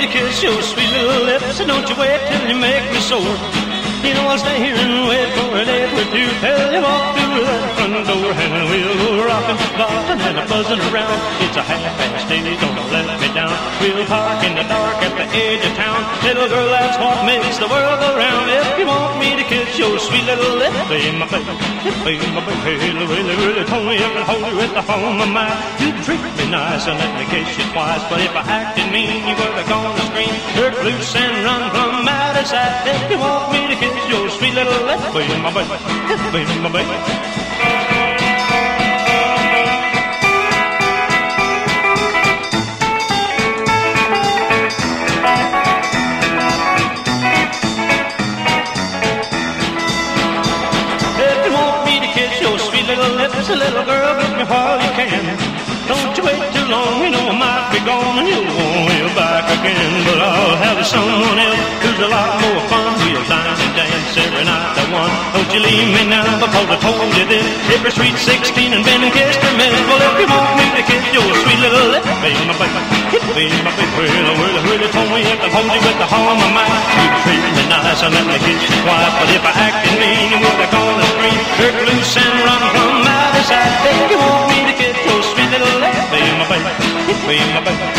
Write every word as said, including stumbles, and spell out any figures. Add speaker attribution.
Speaker 1: to kiss your sweet little lips, and don't you wait till you make me sore. You know I'll stay here and wait for a date with you till you walk through that front door, and we'll go rockin', boppin' and a buzzin' around. It's a half-past eight, don't let me down. We'll park in the dark at the edge of town. Little girl, that's what makes the world go round. If you want me to kiss your sweet little lips, baby, my baby, baby, my baby, really, really, really told me I can hold you at the home of mine. You treat me nice and let me kiss you twice, but if I acted mean, you were gonna scream, jerk loose and run from out of sight. If you want me to kiss your sweet little lips, baby, my baby, baby, my baby. If you want me to kiss your sweet little lips, a little girl, kiss me while you can. Don't you wait too long, you know I might be gone and you'll want me back again. But I'll have someone else who's a lot more fun. We'll dine and dance every night at one. Don't you leave me now because I told you this. If you're sweet sixteen and been and kissed her miss, well if you want me to kiss your sweet little lips, baby, my baby, baby, my baby, well, well, well, told me I could hold you with the home of mine. You treat me nice and let me kiss you twice, but if I acted mean, you would have gone to scream, jerk loose and run from out of sight. If you want me to kiss your sweet little lips, baby, my baby, baby, my baby.